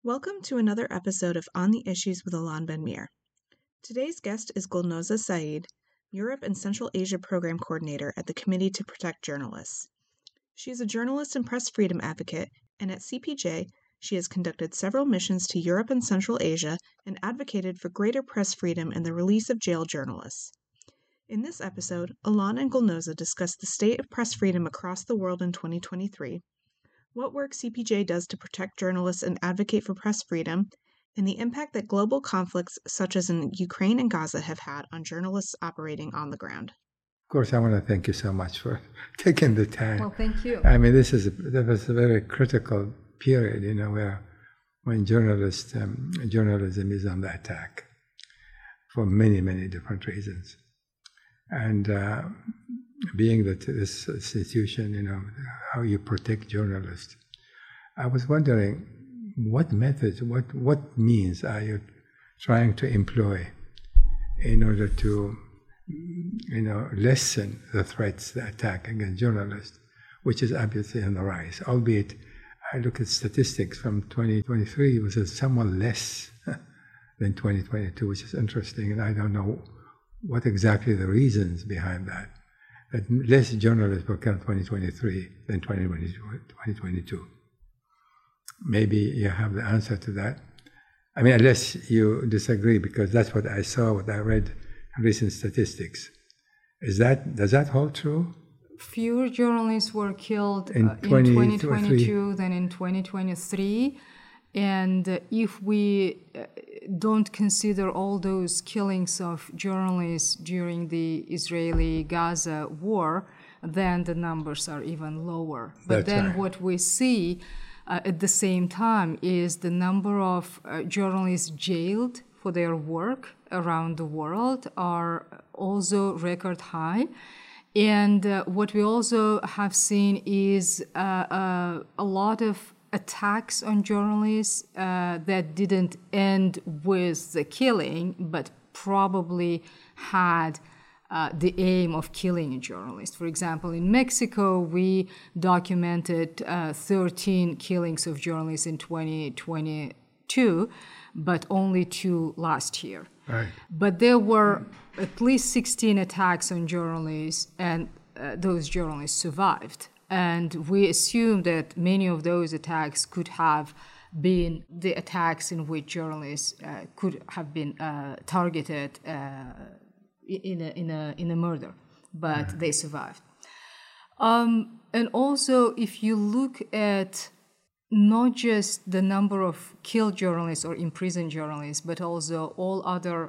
Welcome to another episode of On the Issues with Ilan Ben-Meir. Today's guest is Golnoza Saeed, Europe and Central Asia Program Coordinator at the Committee to Protect Journalists. She is a journalist and press freedom advocate, and at CPJ, she has conducted several missions to Europe and Central Asia and advocated for greater press freedom and the release of jailed journalists. In this episode, Ilan and Golnoza discuss the state of press freedom across the world in 2023, what work CPJ does to protect journalists and advocate for press freedom, and the impact that global conflicts such as in Ukraine and Gaza have had on journalists operating on the ground. Of course, I want to thank you so much for taking the time. Well, thank you. I mean, that was a very critical period, when journalism is on the attack for many, many different reasons. And being that this institution, how you protect journalists, I was wondering what methods, what means are you trying to employ in order to, lessen the threats, the attack against journalists, which is obviously on the rise. Albeit, I look at statistics from 2023, it was somewhat less than 2022, which is interesting, and I don't know what exactly the reasons behind that. That less journalists were killed in 2023 than 2022. Maybe you have the answer to that. I mean, unless you disagree, because that's what I saw, what I read in recent statistics. Does that hold true? Fewer journalists were killed in 2022 than in 2023. And if we don't consider all those killings of journalists during the Israeli-Gaza war, then the numbers are even lower. But then right. What we see at the same time is the number of journalists jailed for their work around the world are also record high. And what we also have seen is a lot of attacks on journalists that didn't end with the killing, but probably had the aim of killing a journalist. For example, in Mexico, we documented 13 killings of journalists in 2022, but only 2 last year. Right. But there were at least 16 attacks on journalists, and those journalists survived. And we assume that many of those attacks could have been the attacks in which journalists could have been targeted in a murder, but they survived. And also, if you look at not just the number of killed journalists or imprisoned journalists, but also all other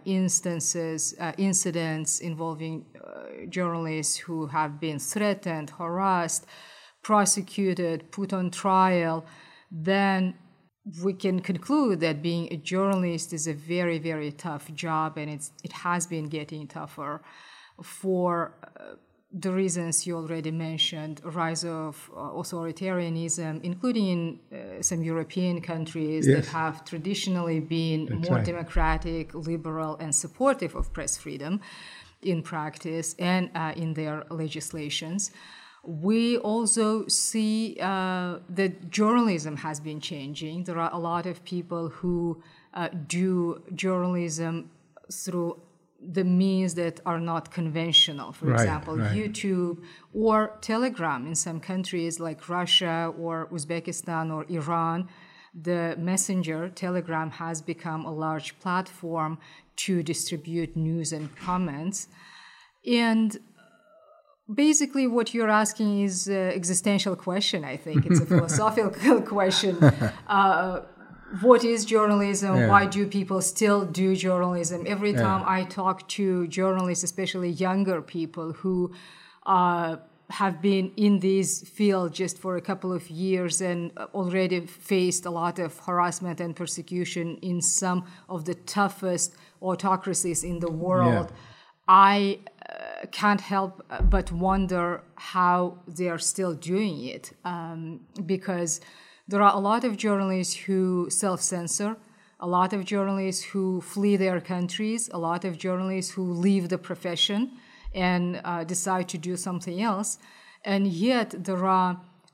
incidents involving journalists who have been threatened, harassed, prosecuted, put on trial, then we can conclude that being a journalist is a very, very tough job, and it has been getting tougher for the reasons you already mentioned, rise of authoritarianism, including in some European countries yes. that have traditionally been That's more right. democratic, liberal, and supportive of press freedom in practice and in their legislations. We also see that journalism has been changing. There are a lot of people who do journalism through the means that are not conventional, for example, YouTube or Telegram. In some countries like Russia or Uzbekistan or Iran, the messenger, Telegram, has become a large platform to distribute news and comments. And basically what you're asking is an existential question, I think. It's a philosophical question. What is journalism? Yeah. Why do people still do journalism? Every time I talk to journalists, especially younger people who have been in this field just for a couple of years and already faced a lot of harassment and persecution in some of the toughest autocracies in the world, I can't help but wonder how they are still doing it, because there are a lot of journalists who self-censor, a lot of journalists who flee their countries, a lot of journalists who leave the profession and decide to do something else. And yet there are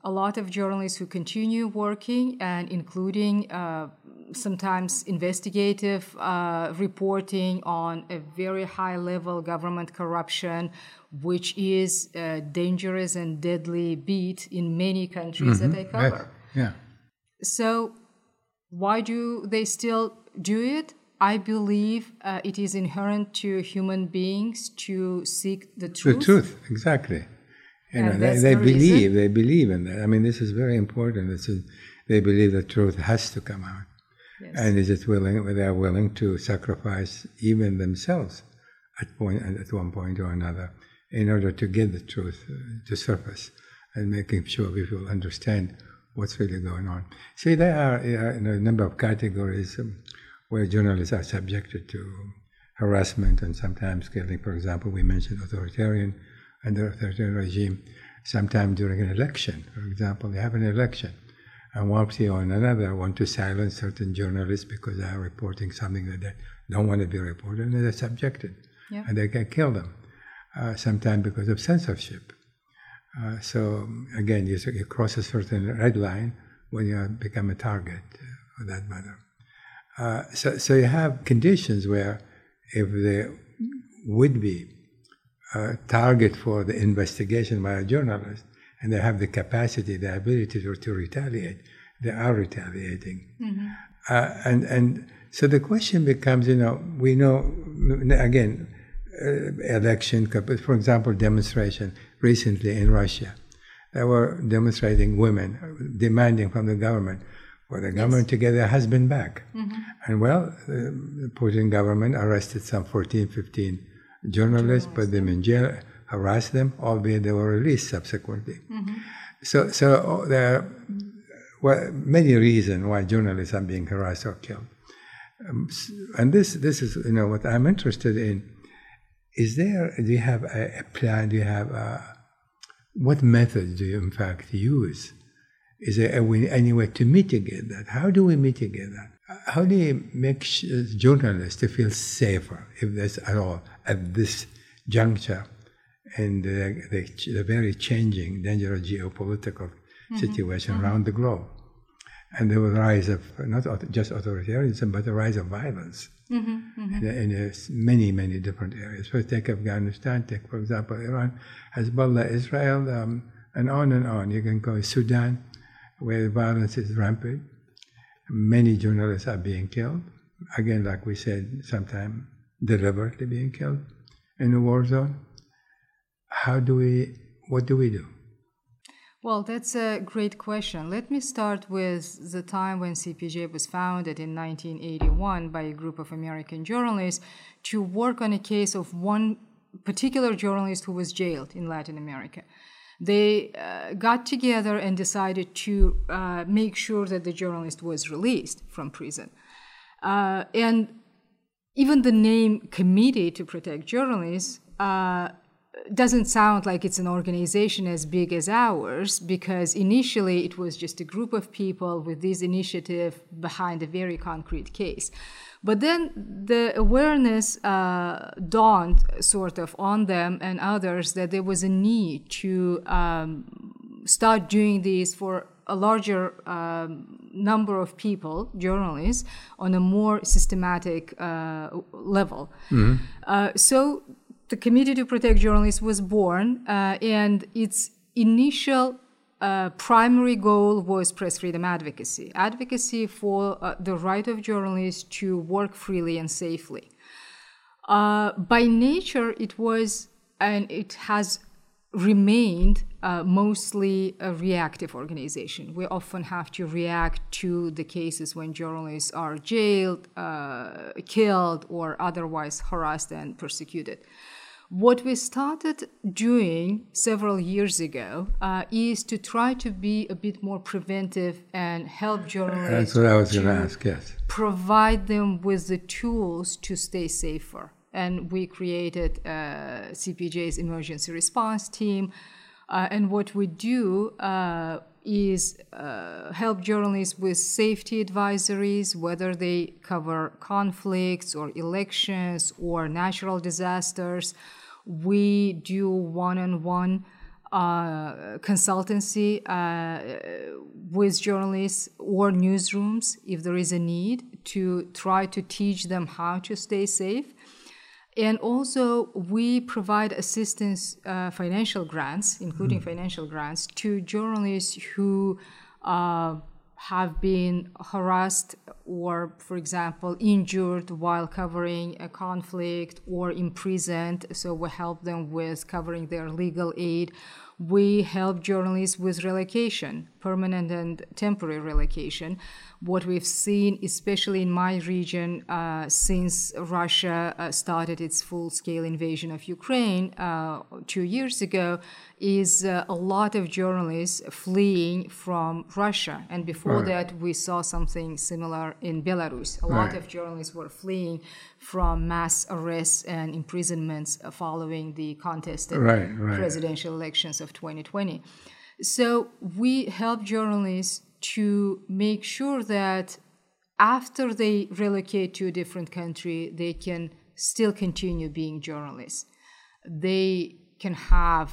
a lot of journalists who continue working, and including sometimes investigative reporting on a very high level government corruption, which is a dangerous and deadly beat in many countries that I cover. Yeah. So why do they still do it? I believe it is inherent to human beings to seek the truth. The truth, exactly. They believe in that. I mean, this is very important. They believe the truth has to come out. Yes. And they are willing to sacrifice even themselves at one point or another in order to get the truth to surface and making sure people understand what's really going on. See, there are a number of categories where journalists are subjected to harassment and sometimes killing. For example, we mentioned under authoritarian regime, sometime during an election. For example, they have an election, and one party or another want to silence certain journalists because they are reporting something that they don't want to be reported, and they're subjected, and they can kill them, sometimes because of censorship. So again, you cross a certain red line when you become a target, for that matter. So you have conditions where if there would be a target for the investigation by a journalist, and they have the capacity, the ability to retaliate, they are retaliating. And so the question becomes, we know, again, election, for example, demonstration recently in Russia. They were demonstrating women, demanding from the government for the government to get their husband back. And the Putin government arrested some 14, 15 journalists, put them in jail, harassed them, albeit they were released subsequently. So there are many reasons why journalists are being harassed or killed. And this is what I'm interested in. Do you have a plan? Do you have what methods do you in fact use? Is there any way to mitigate that? How do we mitigate that? How do you make journalists to feel safer, if there's at all, at this juncture in the very changing, dangerous geopolitical situation around the globe? And the rise of not just authoritarianism, but the rise of violence in many, many different areas. First, take Afghanistan, take, for example, Iran, Hezbollah, Israel, and on and on. You can go Sudan, where violence is rampant. Many journalists are being killed. Again, like we said, sometimes deliberately being killed in a war zone. What do we do? Well, that's a great question. Let me start with the time when CPJ was founded in 1981 by a group of American journalists to work on a case of one particular journalist who was jailed in Latin America. They got together and decided to make sure that the journalist was released from prison. And even the name Committee to Protect Journalists doesn't sound like it's an organization as big as ours, because initially it was just a group of people with this initiative behind a very concrete case. But then the awareness dawned sort of on them and others that there was a need to start doing this for a larger number of people, journalists, on a more systematic level. So the Committee to Protect Journalists was born, and its initial primary goal was press freedom advocacy for the right of journalists to work freely and safely. By nature, it was, and it has remained, mostly a reactive organization. We often have to react to the cases when journalists are jailed, killed, or otherwise harassed and persecuted. What we started doing several years ago is to try to be a bit more preventive and help journalists. That's what I was going to ask, yes. Provide them with the tools to stay safer. And we created CPJ's emergency response team. And what we do is help journalists with safety advisories, whether they cover conflicts or elections or natural disasters. We do one-on-one consultancy with journalists or newsrooms if there is a need to try to teach them how to stay safe. And also, we provide assistance, financial grants, including financial grants, to journalists who have been harassed or, for example, injured while covering a conflict or imprisoned. So we help them with covering their legal aid. We help journalists with relocation, permanent and temporary relocation. What we've seen, especially in my region, since Russia started its full-scale invasion of Ukraine 2 years ago, is a lot of journalists fleeing from Russia. And before that, we saw something similar in Belarus. A lot of journalists were fleeing from mass arrests and imprisonments following the contested presidential elections of 2020. So we help journalists to make sure that after they relocate to a different country, they can still continue being journalists. They can have,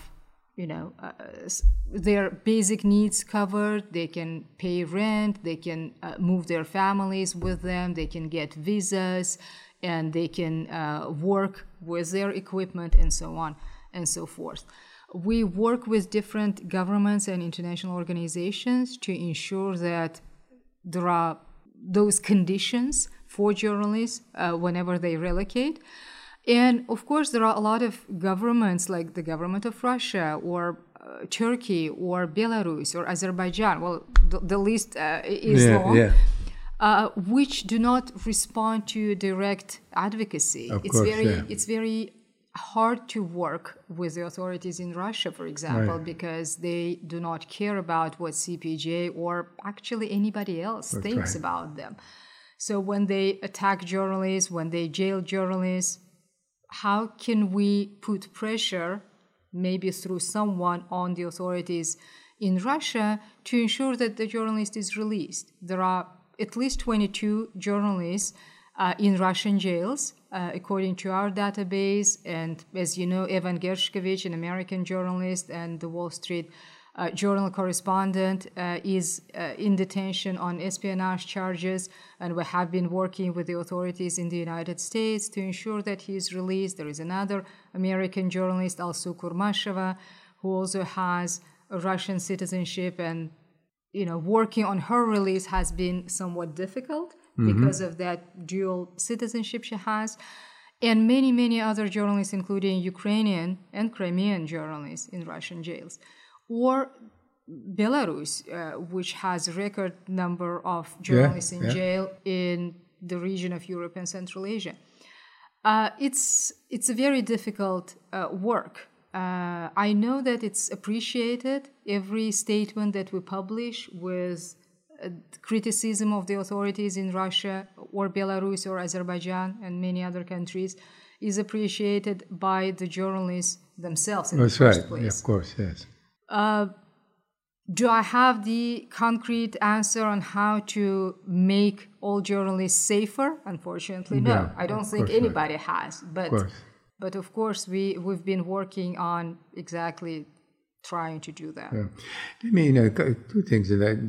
their basic needs covered. They can pay rent. They can move their families with them. They can get visas, and they can work with their equipment, and so on and so forth. We work with different governments and international organizations to ensure that there are those conditions for journalists whenever they relocate. And of course, there are a lot of governments, like the government of Russia or Turkey or Belarus or Azerbaijan. Well, the list is long. Which do not respond to direct advocacy. It's very hard to work with the authorities in Russia, for example, because they do not care about what CPJ or actually anybody else thinks about them. So when they attack journalists, when they jail journalists, how can we put pressure, maybe through someone, on the authorities in Russia to ensure that the journalist is released? There are at least 22 journalists in Russian jails, according to our database. And as you know, Evan Gershkovich, an American journalist and the Wall Street Journal correspondent, is in detention on espionage charges. And we have been working with the authorities in the United States to ensure that he is released. There is another American journalist, Alsu Kurmasheva, who also has a Russian citizenship, and working on her release has been somewhat difficult because of that dual citizenship she has. And many, many other journalists, including Ukrainian and Crimean journalists in Russian jails. Or Belarus, which has a record number of journalists in jail in the region of Europe and Central Asia. It's a very difficult work. I know that it's appreciated. Every statement that we publish with criticism of the authorities in Russia or Belarus or Azerbaijan and many other countries is appreciated by the journalists themselves in the first place. Yeah, of course, yes. Do I have the concrete answer on how to make all journalists safer? Unfortunately, no. Yeah, I don't think anybody has. But of course, we've been working on exactly trying to do that. Yeah. Let me, two things.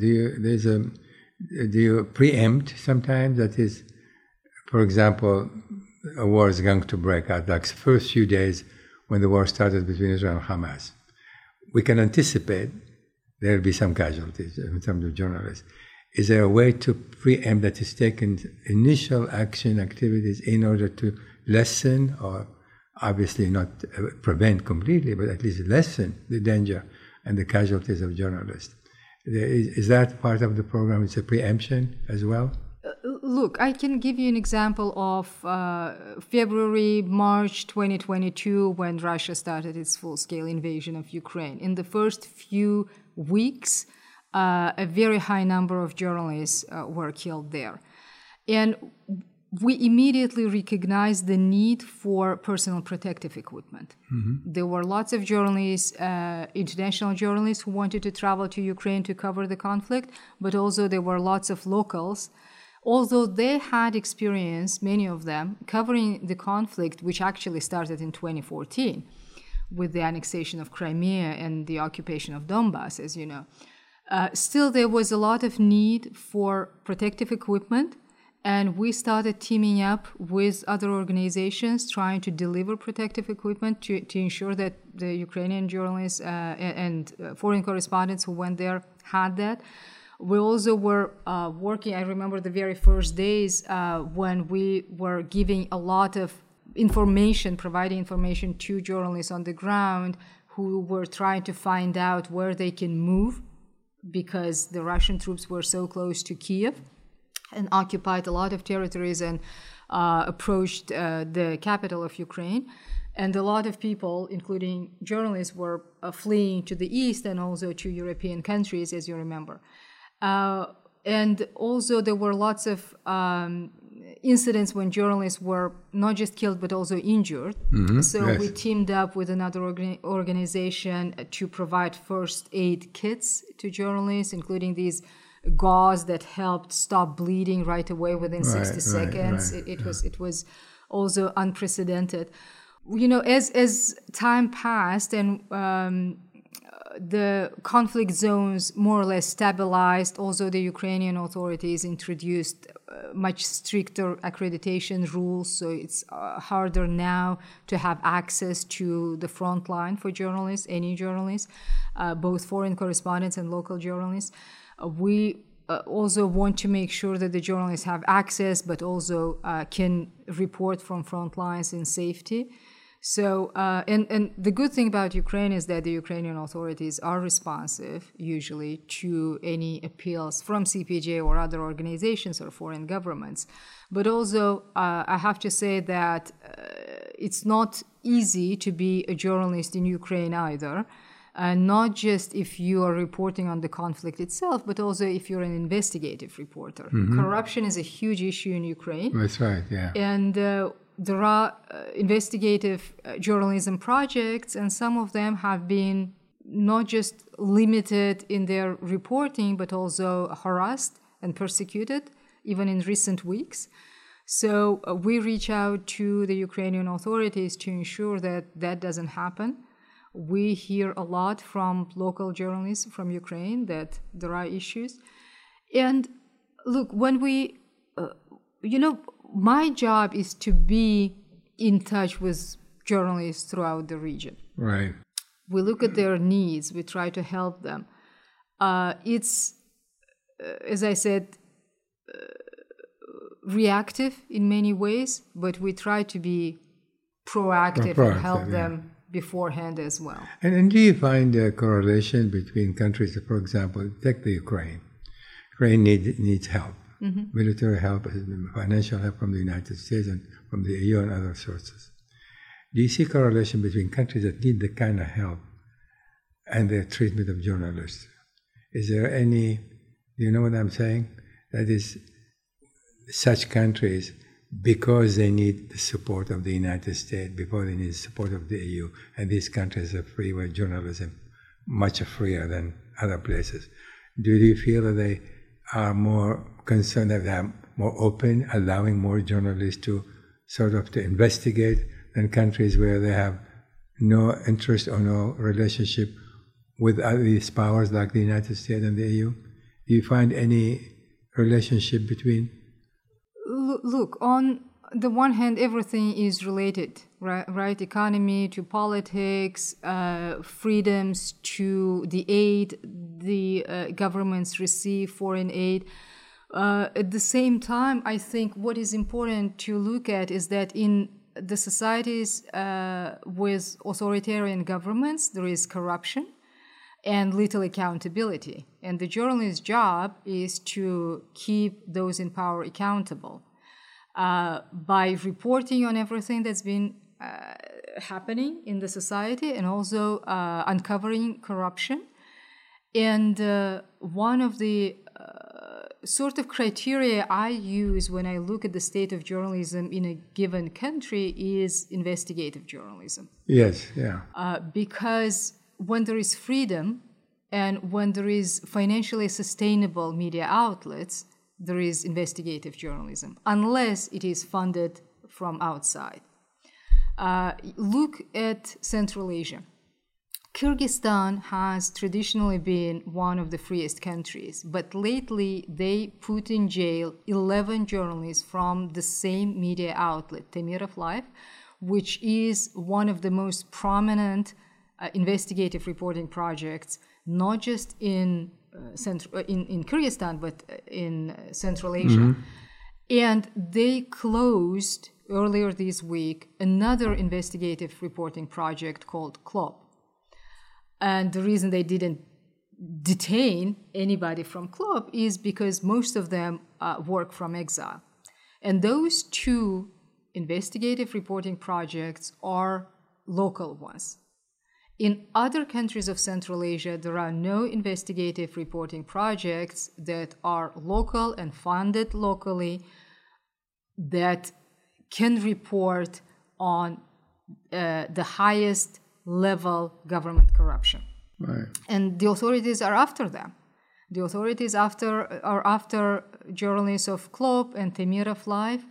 Do you preempt sometimes? That is, for example, a war is going to break out, like the first few days when the war started between Israel and Hamas. We can anticipate there will be some casualties in terms of journalists. Is there a way to preempt that is taken initial action activities in order to lessen, or obviously not prevent completely, but at least lessen the danger and the casualties of journalists? Is that part of the program? It's a preemption as well? Look, I can give you an example of February, March 2022, when Russia started its full-scale invasion of Ukraine. In the first few weeks, a very high number of journalists were killed there. And we immediately recognized the need for personal protective equipment. There were lots of journalists, international journalists, who wanted to travel to Ukraine to cover the conflict, but also there were lots of locals. Although they had experience, many of them, covering the conflict, which actually started in 2014, with the annexation of Crimea and the occupation of Donbass, as you know. Still, there was a lot of need for protective equipment, and we started teaming up with other organizations trying to deliver protective equipment to ensure that the Ukrainian journalists and foreign correspondents who went there had that. We also were working, I remember the very first days when we were giving a lot of information, providing information to journalists on the ground who were trying to find out where they can move because the Russian troops were so close to Kiev and occupied a lot of territories and approached the capital of Ukraine. And a lot of people, including journalists, were fleeing to the east and also to European countries, as you remember. And also there were lots of incidents when journalists were not just killed but also injured. We teamed up with another organization to provide first aid kits to journalists, including these gauze that helped stop bleeding right away within 60 seconds. It was also unprecedented. You know, as time passed and the conflict zones more or less stabilized, also the Ukrainian authorities introduced much stricter accreditation rules, so it's harder now to have access to the front line for journalists, any journalists, both foreign correspondents and local journalists. We also want to make sure that the journalists have access, but also can report from front lines in safety. So, and the good thing about Ukraine is that the Ukrainian authorities are responsive, usually, to any appeals from CPJ or other organizations or foreign governments. But also, I have to say that it's not easy to be a journalist in Ukraine either. Not just if you are reporting on the conflict itself, but also if you're an investigative reporter. Corruption is a huge issue in Ukraine. That's right, yeah. And there are investigative journalism projects, and some of them have been not just limited in their reporting, but also harassed and persecuted, even in recent weeks. So we reach out to the Ukrainian authorities to ensure that that doesn't happen. We hear a lot from local journalists from Ukraine that there are issues. And look, when we, my job is to be in touch with journalists throughout the region. Right. We look at their needs. We try to help them. It's, as I said, reactive in many ways, but we try to be proactive and help them beforehand as well. And do you find a correlation between countries? For example, take the Ukraine. Ukraine needs help, military help, financial help from the United States and from the EU and other sources. Do you see correlation between countries that need the kind of help and their treatment of journalists? Is there any, do you know what I'm saying? That is, such countries, because they need the support of the United States, before they need the support of the EU, and these countries are free with journalism, much freer than other places. Do you feel that they are more concerned, that they are more open, allowing more journalists to to investigate, than countries where they have no interest or no relationship with these powers like the United States and the EU? Do you find any relationship between? Look, on the one hand, everything is related, right? Economy to politics, freedoms to the aid the governments receive, foreign aid. At the same time, I think what is important to look at is that in the societies with authoritarian governments, there is corruption and little accountability. And the journalist's job is to keep those in power accountable by reporting on everything that's been happening in the society and also uncovering corruption. And one of the sort of criteria I use when I look at the state of journalism in a given country is investigative journalism. Yes, yeah. Because when there is freedom and when there is financially sustainable media outlets, there is investigative journalism, unless it is funded from outside. Look at Central Asia. Kyrgyzstan has traditionally been one of the freest countries, but lately they put in jail 11 journalists from the same media outlet, Temirov Live, which is one of the most prominent investigative reporting projects, not just in Kyrgyzstan, but in Central Asia. Mm-hmm. And they closed earlier this week another investigative reporting project called CLOP. And the reason they didn't detain anybody from CLOP is because most of them work from exile. And those two investigative reporting projects are local ones. In other countries of Central Asia, there are no investigative reporting projects that are local and funded locally that can report on the highest level government corruption. Right. And the authorities are after them. The authorities are after journalists of CLOP and Temirov Live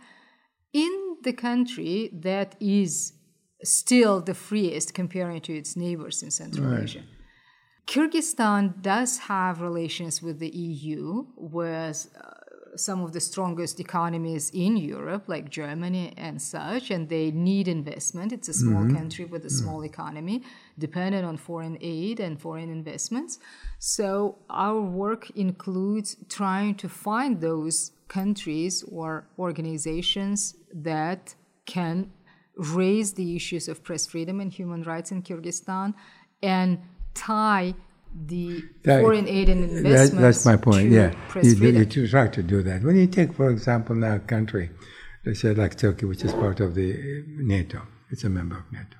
in the country that is still the freest comparing to its neighbors in Central Asia. Kyrgyzstan does have relations with the EU, with some of the strongest economies in Europe, like Germany and such, and they need investment. It's a small country with a small economy, dependent on foreign aid and foreign investments. So our work includes trying to find those countries or organizations that can raise the issues of press freedom and human rights in Kyrgyzstan and tie the foreign aid and investments. That's my point. Press freedom. You try to do that. When you take, for example, now a country, let's say like Turkey, which is part of the NATO, it's a member of NATO.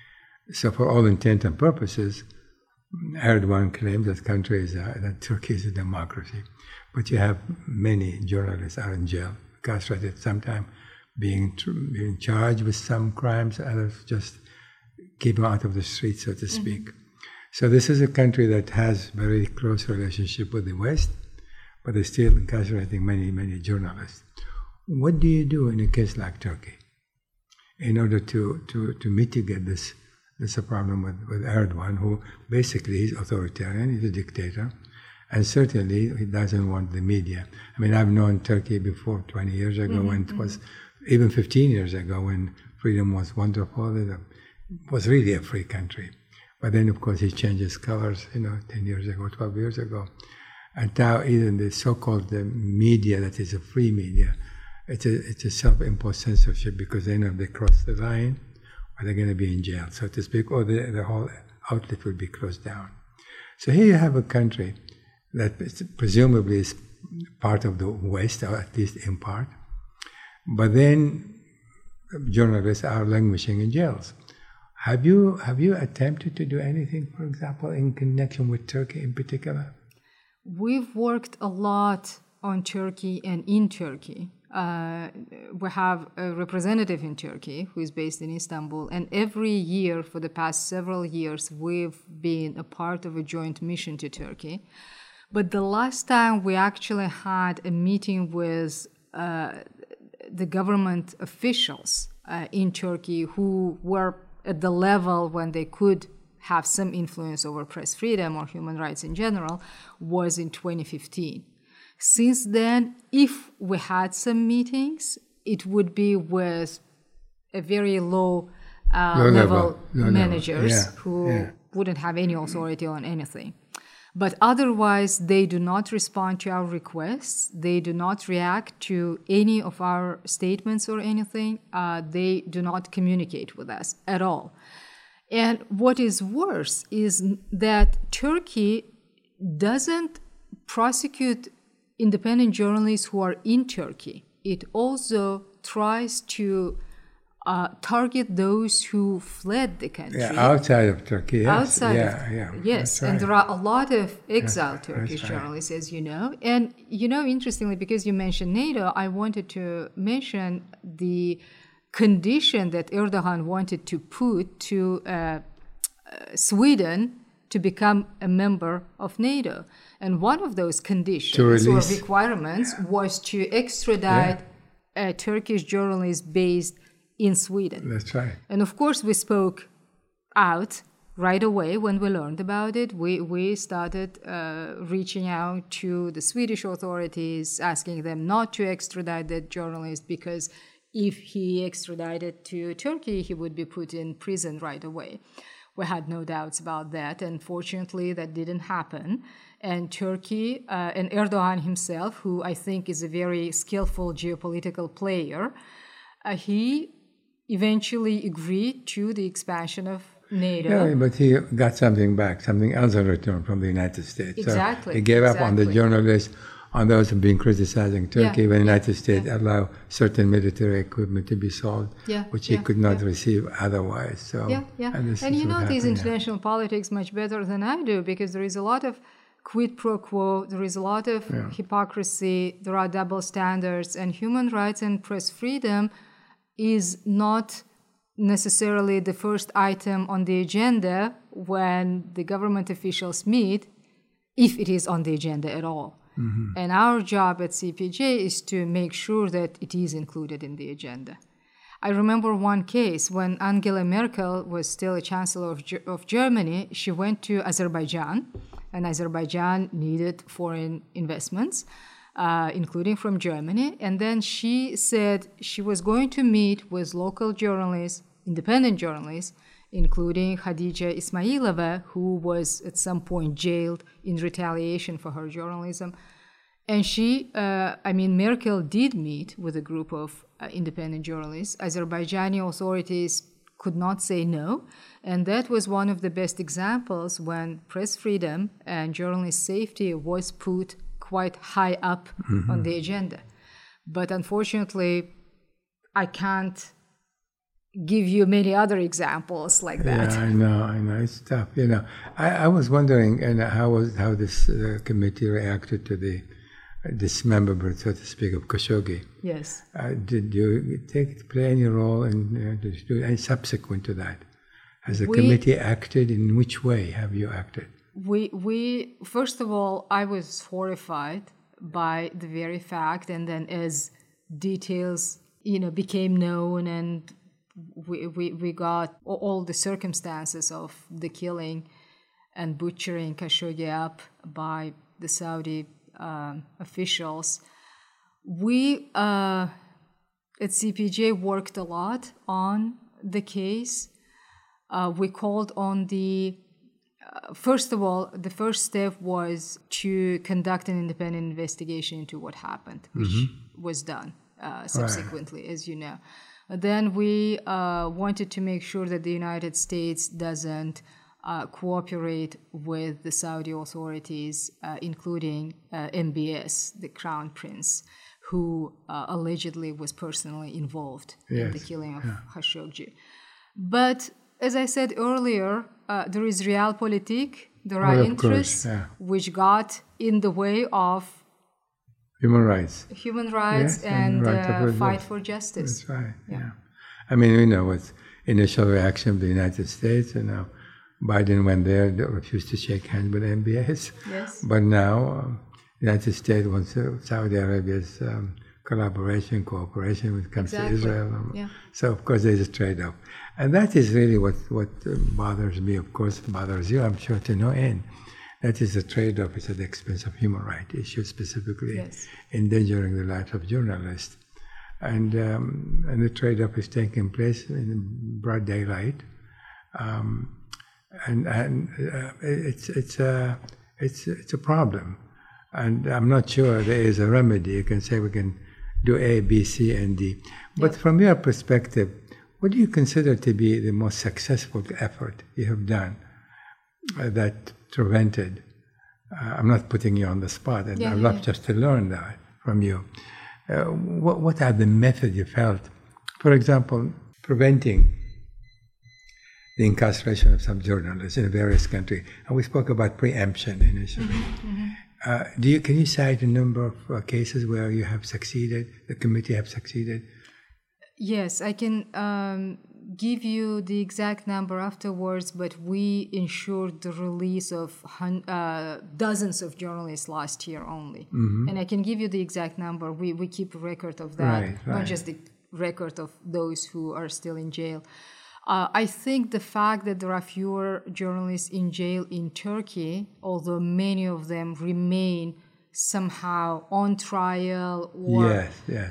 So for all intent and purposes, Erdogan claims that that Turkey is a democracy, but you have many journalists are in jail, incarcerated, sometimes being charged with some crimes, others just keep them out of the streets, so to speak. So this is a country that has very close relationship with the West, but they're still incarcerating many, many journalists. What do you do in a case like Turkey in order to mitigate this? This is a problem with Erdogan, who basically is authoritarian, he's a dictator, and certainly he doesn't want the media. I mean, I've known Turkey before 20 years ago, when it was even 15 years ago, when freedom was wonderful. It was really a free country. But then, of course, he changed his colors, 10 years ago, 12 years ago. And now even the so-called media that is a free media, it's a self-imposed censorship, because they know if they cross the line, or they're going to be in jail, so to speak, or the whole outlet will be closed down. So here you have a country that presumably is part of the West, or at least in part, but then journalists are languishing in jails. Have you attempted to do anything, for example, in connection with Turkey in particular? We've worked a lot on Turkey and in Turkey. We have a representative in Turkey who is based in Istanbul, and every year for the past several years we've been a part of a joint mission to Turkey. But the last time we actually had a meeting with the government officials in Turkey who were at the level when they could have some influence over press freedom or human rights in general was in 2015. Since then, if we had some meetings, it would be with a very low level managers who wouldn't have any authority on anything. But otherwise, they do not respond to our requests. They do not react to any of our statements or anything. They do not communicate with us at all. And what is worse is that Turkey doesn't prosecute independent journalists who are in Turkey. It also tries to target those who fled the country. Outside of Turkey, yes. Yes, and there are a lot of exiled Turkish journalists, as you know. And, interestingly, because you mentioned NATO, I wanted to mention the condition that Erdogan wanted to put to Sweden to become a member of NATO. And one of those conditions or requirements was to extradite a Turkish journalist based in Sweden. That's right. And of course, we spoke out right away when we learned about it. We started reaching out to the Swedish authorities, asking them not to extradite that journalist, because if he extradited to Turkey, he would be put in prison right away. We had no doubts about that. And fortunately, that didn't happen. And Turkey and Erdogan himself, who I think is a very skillful geopolitical player, he eventually agreed to the expansion of NATO. Yeah, but he got something back, something else in return from the United States. Exactly. So he gave up on the journalists, on those who have been criticizing Turkey, when the United States allowed certain military equipment to be sold, which he could not receive otherwise. So, And you know these international politics much better than I do, because there is a lot of quid pro quo, there is a lot of hypocrisy, there are double standards, and human rights and press freedom is not necessarily the first item on the agenda when the government officials meet, if it is on the agenda at all. Mm-hmm. And our job at CPJ is to make sure that it is included in the agenda. I remember one case when Angela Merkel was still a chancellor of Germany. She went to Azerbaijan, and Azerbaijan needed foreign investments, including from Germany. And then she said she was going to meet with local journalists, independent journalists, including Khadija Ismailova, who was at some point jailed in retaliation for her journalism. And Merkel did meet with a group of independent journalists. Azerbaijani authorities could not say no. And that was one of the best examples when press freedom and journalist safety was put quite high up on the agenda. But unfortunately, I can't give you many other examples like that. Yeah, I know. It's tough. I was wondering, how this committee reacted to the dismemberment, so to speak, of Khashoggi. Yes. Did you play any role and subsequent to that? Has the committee acted? In which way have you acted? We first of all, I was horrified by the very fact, and then as details became known, and we got all the circumstances of the killing and butchering Khashoggi up by the Saudi officials. We at CPJ worked a lot on the case. We called on first of all, the first step was to conduct an independent investigation into what happened, which was done subsequently, as you know. Then we wanted to make sure that the United States doesn't cooperate with the Saudi authorities, including MBS, the Crown Prince, who allegedly was personally involved in the killing of Khashoggi. But as I said earlier, there is realpolitik, there are interests which got in the way of human rights and fight for justice. That's right. Yeah. I mean, we know what's initial reaction of the United States. Biden went there, they refused to shake hands with MBS. Yes. But now, the United States wants Saudi Arabia's cooperation when it comes to Israel. So, of course, there's a trade-off. And that is really what bothers me, of course, bothers you, I'm sure, to no end. That is a trade-off. It's at the expense of human rights issues, specifically endangering the lives of journalists. And the trade-off is taking place in broad daylight. It's a problem. And I'm not sure there is a remedy. You can say we can do A, B, C, and D. But from your perspective, what do you consider to be the most successful effort you have done that prevented? I'm not putting you on the spot, and I'd love just to learn that from you. What are the methods you felt, for example, preventing the incarceration of some journalists in various countries? And we spoke about preemption initially. Can you cite a number of cases where you have succeeded, the committee have succeeded? Yes, I can give you the exact number afterwards, but we ensured the release of dozens of journalists last year only. And I can give you the exact number. We keep a record of that, not just the record of those who are still in jail. I think the fact that there are fewer journalists in jail in Turkey, although many of them remain somehow on trial or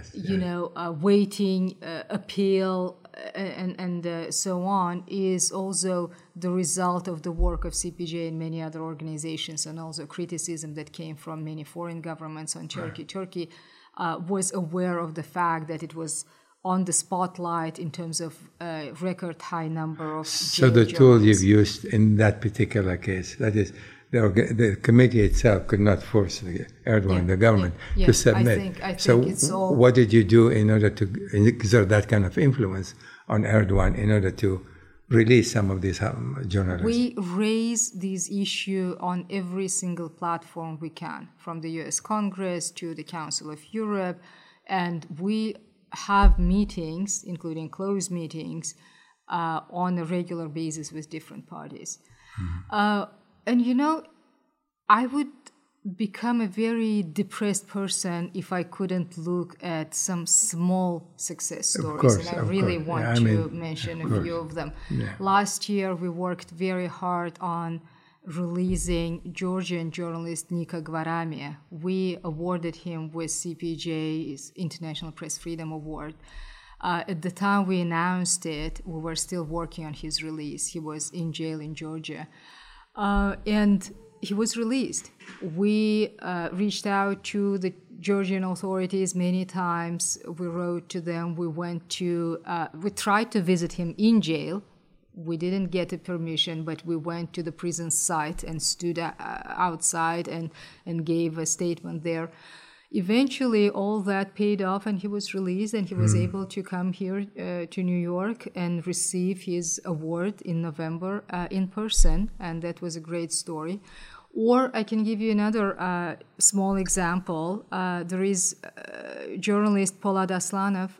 waiting appeal and so on, is also the result of the work of CPJ and many other organizations, and also criticism that came from many foreign governments on Turkey. Right. Turkey was aware of the fact that it was on the spotlight in terms of a record high number of So the tool you've used in that particular case, that is, the committee itself could not force Erdogan, the government, to submit. I think it's all... what did you do in order to exert that kind of influence on Erdogan in order to release some of these journalists? We raise this issue on every single platform we can, from the US Congress to the Council of Europe, and we have meetings, including closed meetings, on a regular basis with different parties. Mm-hmm. And I would become a very depressed person if I couldn't look at some small success stories. Of course, and I really want to mention a few of them. Yeah. Last year, we worked very hard on releasing Georgian journalist Nika Gvarami. We awarded him with CPJ's International Press Freedom Award. At the time we announced it, we were still working on his release. He was in jail in Georgia. And he was released. We reached out to the Georgian authorities many times. We wrote to them. We tried to visit him in jail. We didn't get a permission, but we went to the prison site and stood outside and gave a statement there. Eventually, all that paid off, and he was released, and he was able to come here to New York and receive his award in November in person, and that was a great story. Or I can give you another small example. There is journalist Polat Aslanov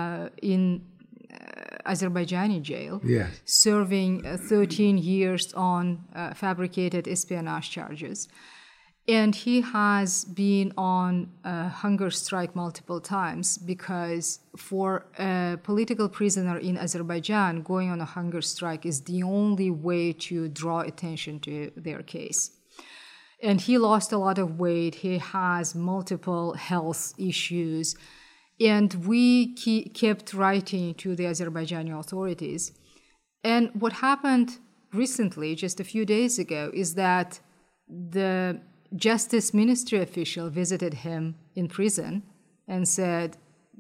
in Azerbaijani jail, serving 13 years on fabricated espionage charges. And he has been on a hunger strike multiple times, because for a political prisoner in Azerbaijan, going on a hunger strike is the only way to draw attention to their case. And he lost a lot of weight. He has multiple health issues. And we kept writing to the Azerbaijani authorities. And what happened recently, just a few days ago, is that the Justice Ministry official visited him in prison and said,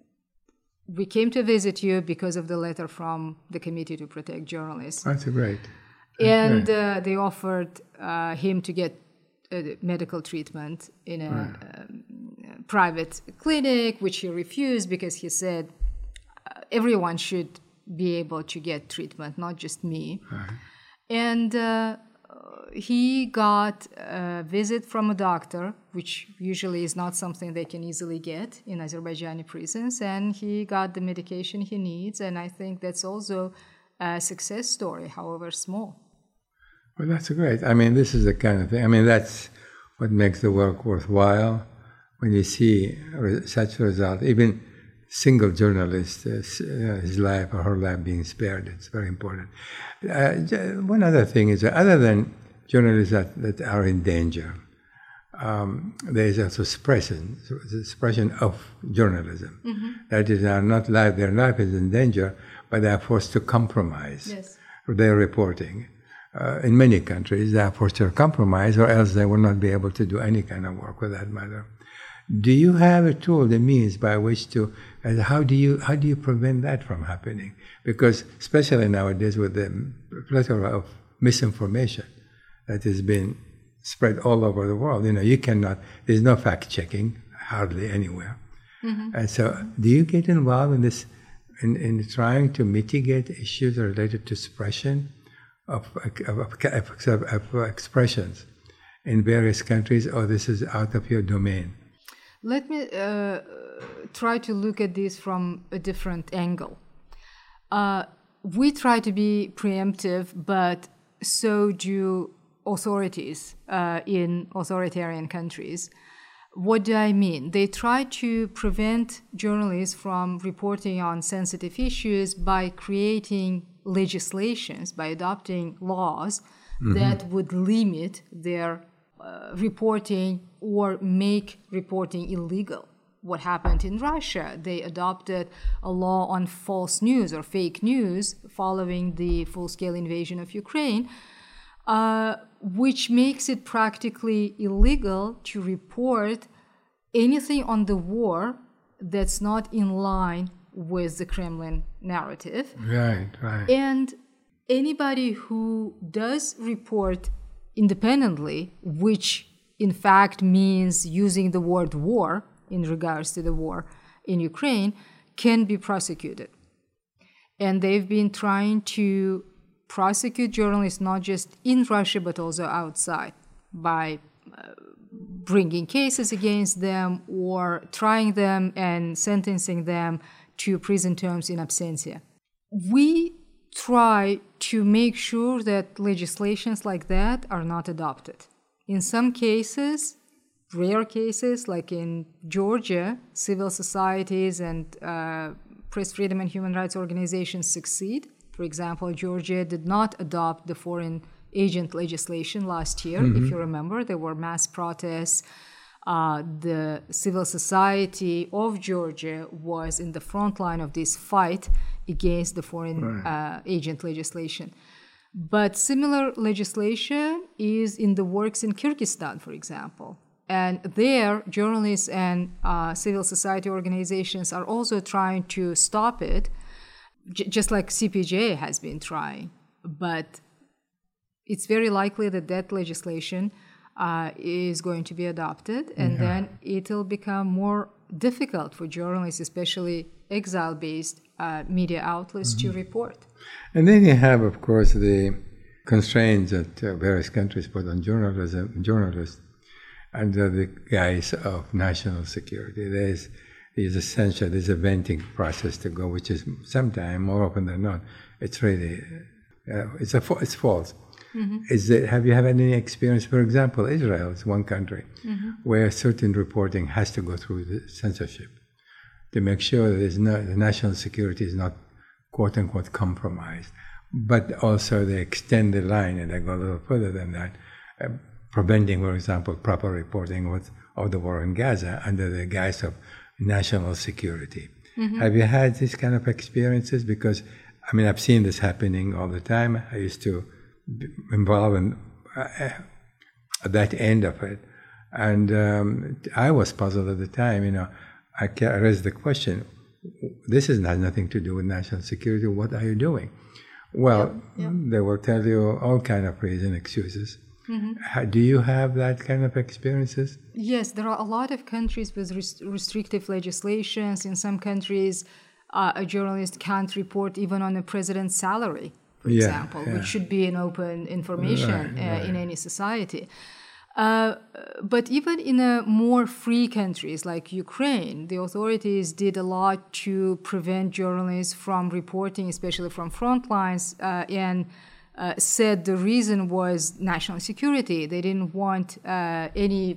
"We came to visit you because of the letter from the Committee to Protect Journalists." That's great. And they offered him to get medical treatment in a private clinic, which he refused because he said everyone should be able to get treatment, not just me. Uh-huh. And he got a visit from a doctor, which usually is not something they can easily get in Azerbaijani prisons, and he got the medication he needs, and I think that's also a success story, however small. Well, that's great. I mean, this is the kind of thing. I mean, that's what makes the work worthwhile, when you see such a result. Even single journalist, his life or her life being spared, it's very important. One other thing is that other than journalists that are in danger, there is also suppression of journalism. Mm-hmm. That is, their life is in danger, but they are forced to compromise their reporting. In many countries, they are forced to compromise, or else they will not be able to do any kind of work for that matter. Do you have a tool, the means by which to, how do you prevent that from happening? Because especially nowadays with the plethora of misinformation that has been spread all over the world, there's no fact checking hardly anywhere. Mm-hmm. And so, do you get involved in this, in trying to mitigate issues related to suppression of expressions in various countries, or this is out of your domain? Let me try to look at this from a different angle. We try to be preemptive, but so do authorities in authoritarian countries. What do I mean? They try to prevent journalists from reporting on sensitive issues by creating legislations, by adopting laws that would limit their reporting or make reporting illegal. What happened in Russia? They adopted a law on false news or fake news following the full-scale invasion of Ukraine, which makes it practically illegal to report anything on the war that's not in line with the Kremlin narrative. Right. And anybody who does report independently, which in fact means using the word war in regards to the war in Ukraine, can be prosecuted. And they've been trying to prosecute journalists not just in Russia but also outside by bringing cases against them or trying them and sentencing them to prison terms in absentia. We try to make sure that legislations like that are not adopted. In some cases, rare cases, like in Georgia, civil societies and press freedom and human rights organizations succeed. For example, Georgia did not adopt the foreign agent legislation last year. If you remember, there were mass protests. The civil society of Georgia was in the front line of this fight against the foreign agent legislation. But similar legislation is in the works in Kyrgyzstan, for example. And there, journalists and civil society organizations are also trying to stop it, just like CPJ has been trying. But it's very likely that that legislation is going to be adopted, and then it'll become more difficult for journalists, especially exile-based media outlets, to report. And then you have, of course, the constraints that various countries put on journalists under the guise of national security. There's a venting process to go, which is sometimes, more often than not, it's really, it's false. Have you had any experience? For example, Israel is one country where certain reporting has to go through the censorship to make sure that the national security is not quote unquote compromised. But also they extend the line and they go a little further than that, preventing, for example, proper reporting of the war in Gaza under the guise of national security. Have you had these kind of experiences? Because I've seen this happening all the time. I used to involved in that end of it, and I was puzzled at the time. I raised the question: this has nothing to do with national security. What are you doing? Well, they will tell you all kind of reasons, excuses. Do you have that kind of experiences? Yes, there are a lot of countries with restrictive legislations. In some countries, a journalist can't report even on a president's salary, for example, which should be an open information in any society. But even in more free countries like Ukraine, the authorities did a lot to prevent journalists from reporting, especially from front lines, and said the reason was national security. They didn't want the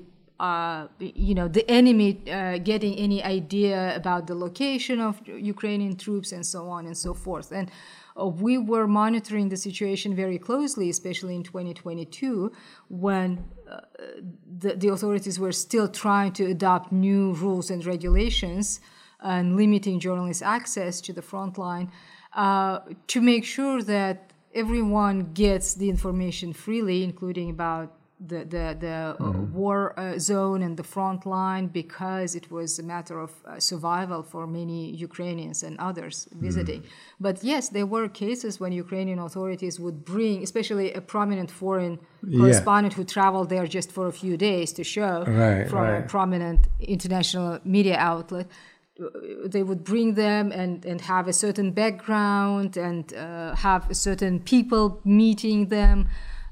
enemy getting any idea about the location of Ukrainian troops and so on and so forth. And we were monitoring the situation very closely, especially in 2022, when the authorities were still trying to adopt new rules and regulations and limiting journalists' access to the front line to make sure that everyone gets the information freely, including about the war zone and the front line, because it was a matter of survival for many Ukrainians and others visiting. But yes, there were cases when Ukrainian authorities would bring, especially a prominent foreign correspondent who traveled there just for a few days to show from a prominent international media outlet. They would bring them and have a certain background and have certain people meeting them.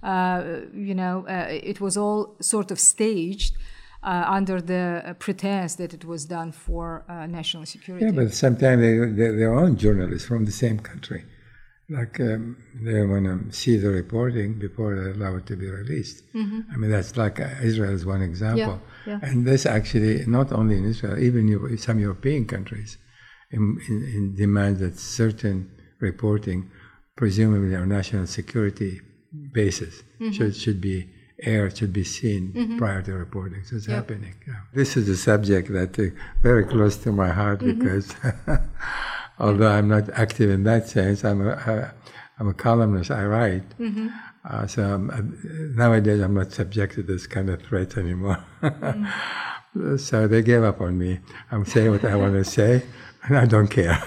It was all sort of staged under the pretense that it was done for national security. Yeah, but sometimes their own journalists from the same country Like they want to see the reporting before they allow it to be released. I mean, that's like Israel is one example. And this actually, not only in Israel, even some European countries in demand that certain reporting, presumably on national security basis, should be aired, should be seen prior to reporting. So it's happening. This is a subject that is very close to my heart because although I'm not active in that sense, I'm a columnist. I write, so nowadays I'm not subject to this kind of threat anymore. So they gave up on me. I'm saying what I want to say, and I don't care.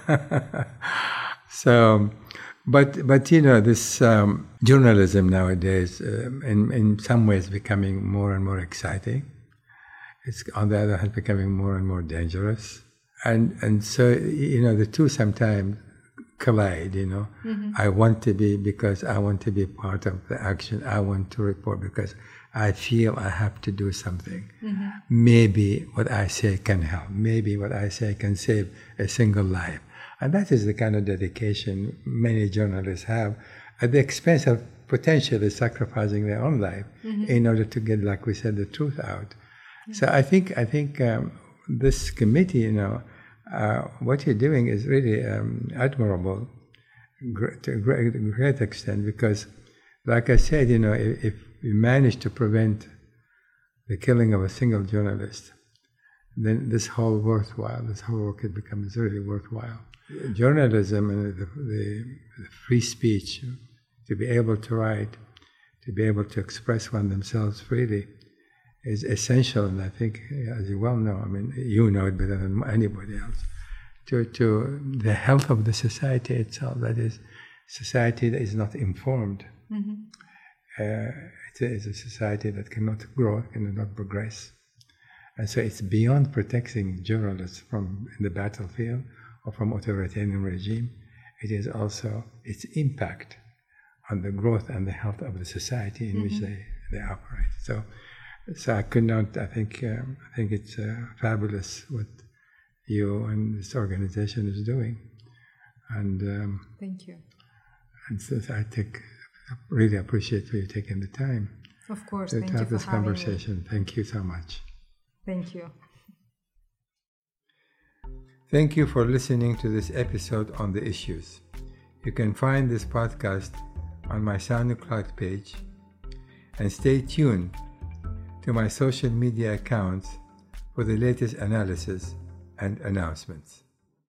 So, but this journalism nowadays, in some ways, becoming more and more exciting. It's on the other hand becoming more and more dangerous. And so, the two sometimes collide, I want to be because I want to be part of the action. I want to report because I feel I have to do something. Maybe what I say can help. Maybe what I say can save a single life. And that is the kind of dedication many journalists have at the expense of potentially sacrificing their own life in order to get, like we said, the truth out. So I think this committee, what you're doing is really admirable to a great extent because, like I said, if we manage to prevent the killing of a single journalist, then this whole work becomes really worthwhile. Journalism and the free speech, to be able to write, to be able to express one themselves freely, is essential, and I think, as you well know, I mean, you know it better than anybody else, to the health of the society itself. That is, society that is not informed. It is a society that cannot grow, cannot progress. And so it's beyond protecting journalists from in the battlefield or from authoritarian regime. It is also its impact on the growth and the health of the society in which they operate. So I could not. I think it's fabulous what you and this organization is doing, and thank you. And so I really appreciate you taking the time. Of course, to thank you have for this having conversation. me. Thank you so much. Thank you. Thank you for listening to this episode on the issues. You can find this podcast on my SoundCloud page, and stay tuned to my social media accounts for the latest analysis and announcements.